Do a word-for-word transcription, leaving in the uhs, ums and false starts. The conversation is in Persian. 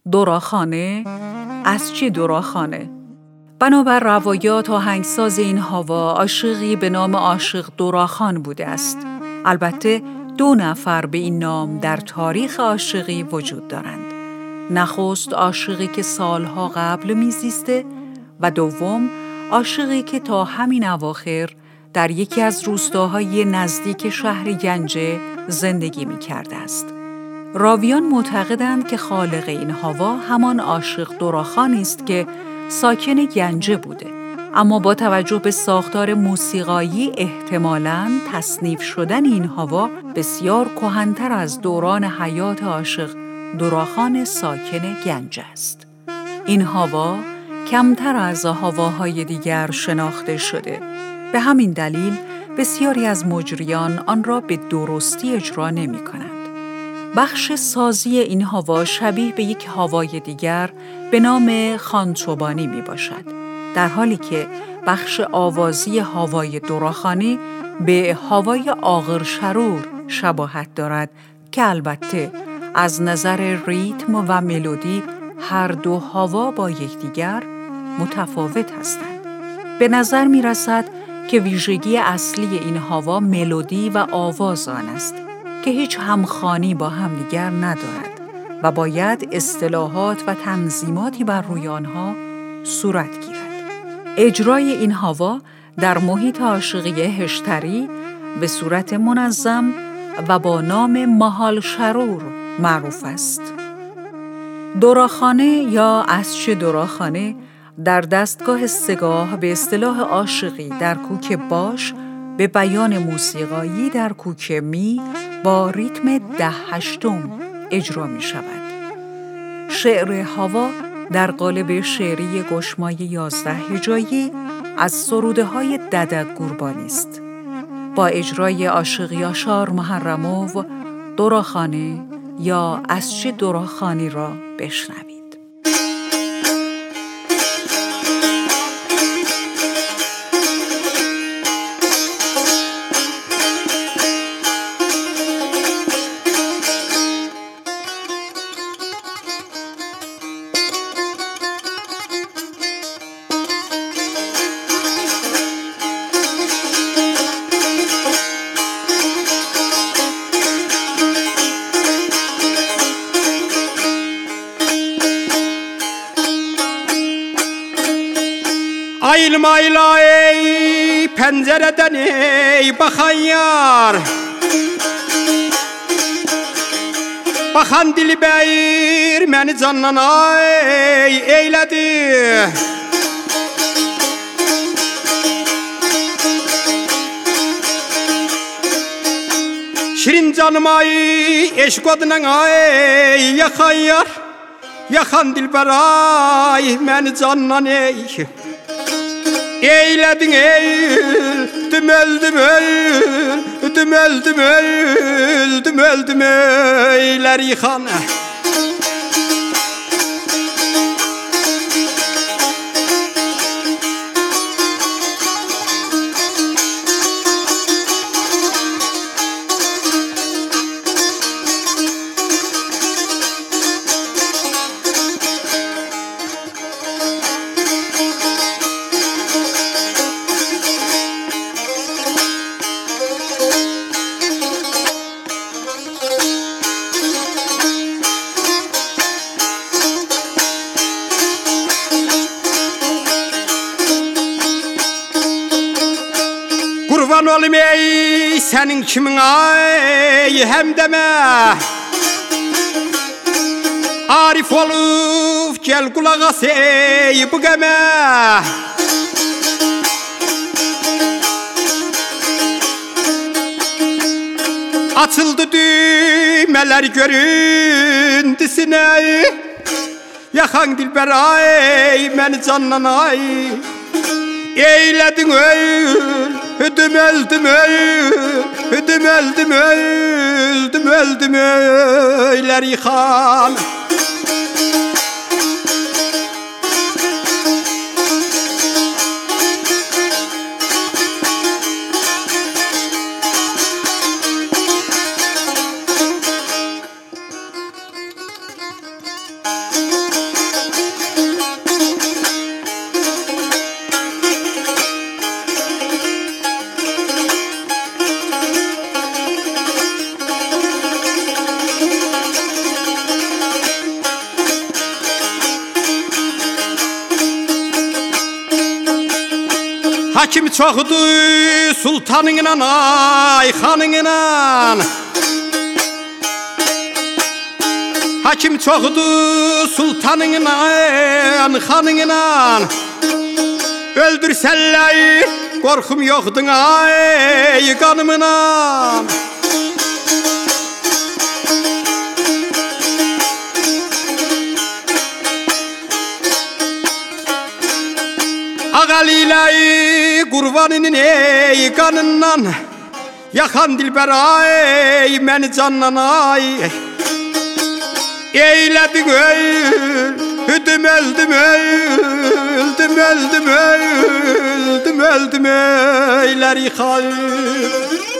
دوراخانه، اسچی دوراخانه. بنابر روایات آهنگساز این هوا عاشقی به نام عاشق دوراخان بوده است. البته دو نفر به این نام در تاریخ عاشقی وجود دارند. نخست عاشقی که سالها قبل میزیسته و دوم عاشقی که تا همین اواخر در یکی از روستاهای نزدیک شهر گنجه زندگی می کرده است. راویان معتقدند که خالق این هوا همان عاشق دوراخانی است که ساکن گنجه بوده، اما با توجه به ساختار موسیقایی احتمالاً تصنیف شدن این هوا بسیار کهن‌تر از دوران حیات عاشق دوراخان ساکن گنجه است. این هوا کمتر از هواهای دیگر شناخته شده. به همین دلیل بسیاری از مجریان آن را به درستی اجرا نمی کنند. بخش سازی این هوا شبیه به یک هوای دیگر به نام خانچوبانی می باشد، در حالی که بخش آوازی هوای دوراخانی به هوای آغرشرور شباهت دارد که البته از نظر ریتم و ملودی هر دو هوا با یکدیگر متفاوت هستند. به نظر می رسد که ویژگی اصلی این هوا ملودی و آواز آن است که هیچ همخوانی با همدیگر ندارد و باید اصطلاحات و تنظیماتی بر روی آنها صورت گیرد. اجرای این هوا در محیط عاشقی هشتری به صورت منظم و با نام مهال شرور معروف است. دوراخانه یا اسچ دوراخانه در دستگاه سگاه به اصطلاح عاشقی در کوک باش به بیان موسیقایی در کوک می با ریتم ده هشتم اجرا می شود. شعر هوا در قالب شعری گشمای یازده هجایی از سروده های ددک گوربانی است. با اجرای عاشق یاشار محرموف دوراخانه یا اسچ دوراخانی را بشنوید. Ayılma ayla ey pencereden ey bakan yar, bakan dilbeyir məni candan ay eylədi. Şirin canım ay eşq odundan ay yakan yar, yakan dilber ay məni candan ey eyledin ey, öldüm öldüm öldüm öldüm öldüm öldüm eyler yıkan. Kurban olayım ey senin kimin ay hem deme, Arif olup gel kulak as ey bu geme. Açıldı düğmeler göründü sine, yakan dilber ay məni canlan ay eyledin öldüm öldüm öldüm öldüm öldüm öldüm öyler yıkan. Hakim çoxdu sultanınla ay xanınla Hakim çoxdu sultanınla ay xanınla Öldürsələr qorxum yoxdun ay qanımla Ağaliyle kurbanının ey kanından Yakan dilber ay beni canlan ay Eyledin öl Öldüm öldüm öldüm öldüm öldüm öldüm öyler yıkar